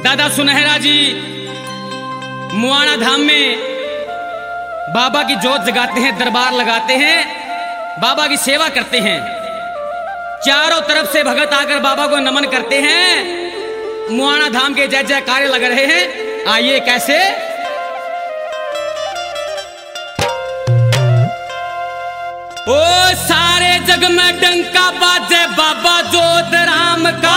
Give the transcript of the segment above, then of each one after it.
दादा सुनहरा जी मुआना धाम में बाबा की जोत जगाते हैं, दरबार लगाते हैं, बाबा की सेवा करते हैं। चारों तरफ से भगत आकर बाबा को नमन करते हैं। मुआना धाम के जय जयकारे लग रहे हैं। आइए कैसे ओ सारे जग में डंका बाजे बाबा जोत राम का,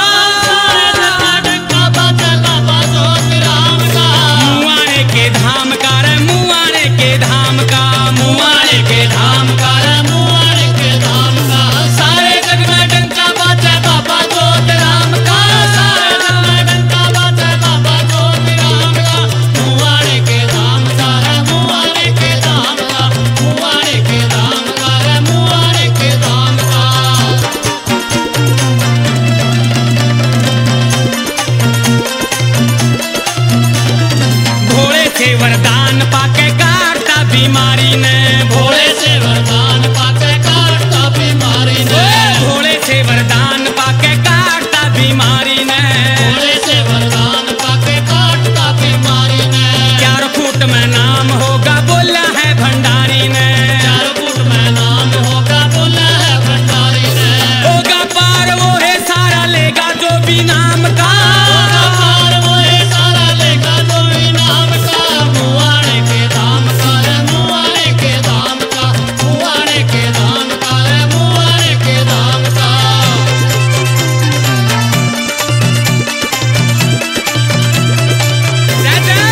मुआने के धाम का रे, मुआने के धाम का, मुआने के धाम का रे, मुआने के धाम का। सारे जग में डंका बाजे बाबा जोत राम का, सारे जग में डंका बाजे बाबा जोत राम का, मुआने के धाम का रे, मुआने के धाम का, मुआने के धाम का रे, मुआने के धाम का। भोले से वरदान पाके काटता बीमारी ने, भोले से वरदान पाके काटता बीमारी ने, भोले से वरदान पाके काटता बीमारी ने, भोले से वरदान पाके काटता बीमारी ने। 4 फुट में नाम होगा बोला है भंडारी ने, 4 फुट में नाम होगा बोला है भंडारी ने। होगा पार वो है सारा लेगा जो भी नाम का, होगा पार वो है सारा लेगा जो भी नाम का। मुआने के धाम का रे, मुआने के धाम का, मुआने के धाम का रे, मुआने के धाम का। जय जय।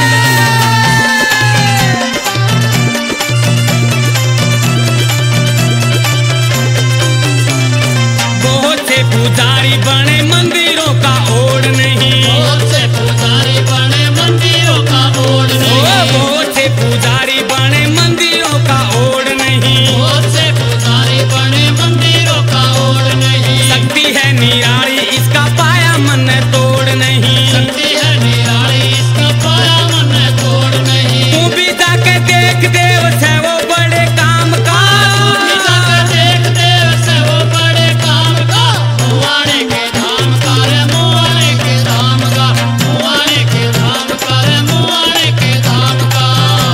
बहुत से पुजारी बने मंदिरों का ओढ़ नहीं, बहुत से पुजारी बने मंदिरों का ओढ़ नहीं, बहुत से पुजारी बने मंदिरों का ओढ़ नहीं, बहुत से पुजारी बने मंदिरों का ओढ़ नहीं। शक्ति है निराली इसका पाया मन तोड़ नहीं, शक्ति है निराली इसका पाया मन तोड़ नहीं। तू भी जाके देख देव से वो बड़े काम का, तू भी जाके देख देव से वो बड़े काम का। मुआने के धाम का रे, मुआने के धाम का, मुआने के धाम का रे, मुआने के धाम का।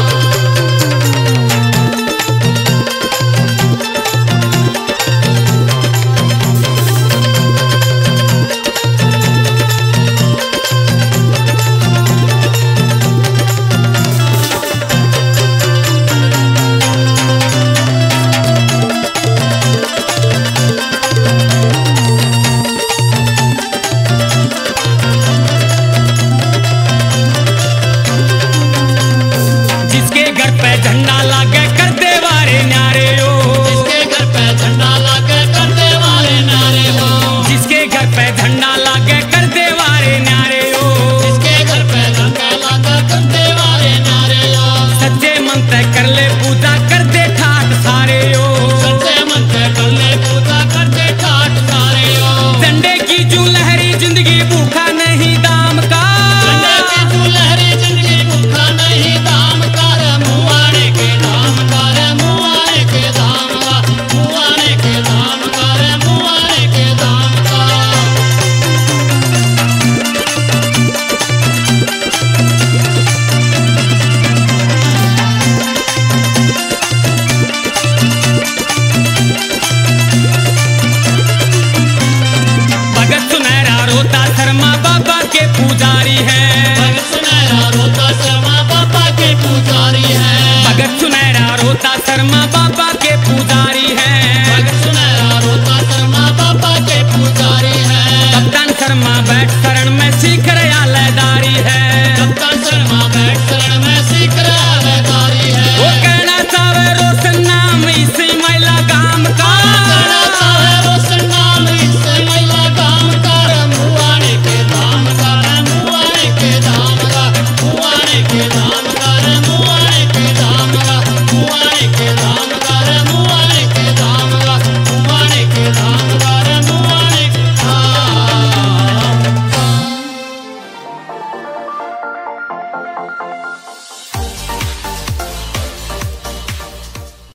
जिसके घर पे झंडा लागे कर दे वारे न्यारे हो, जिसके घर पे झंडा लागे कर दे वारे न्यारे हो, जिसके घर पे झंडा लागे कर दे वारे न्यारे हो, जिसके घर पे झंडा लागे कर दे वारे न्यारे हो। सच्चे मन से कर ले पूजा कर दे ठाट सारे हो, सच्चे मन से कर ले पूजा कर दे ठाट सारे हो। झंडे की जू लहरी जिंदगी भूखा नहीं दाम का, झंडे की जू लहरी जिंदगी भूखा नहीं दाम का रे। मुआने के धाम का रे, मुआने के धाम का, मुआने के धाम का रे, मुआने के धाम का। भगत सुनहरा रोता शर्मा बाबा के पुजारी है,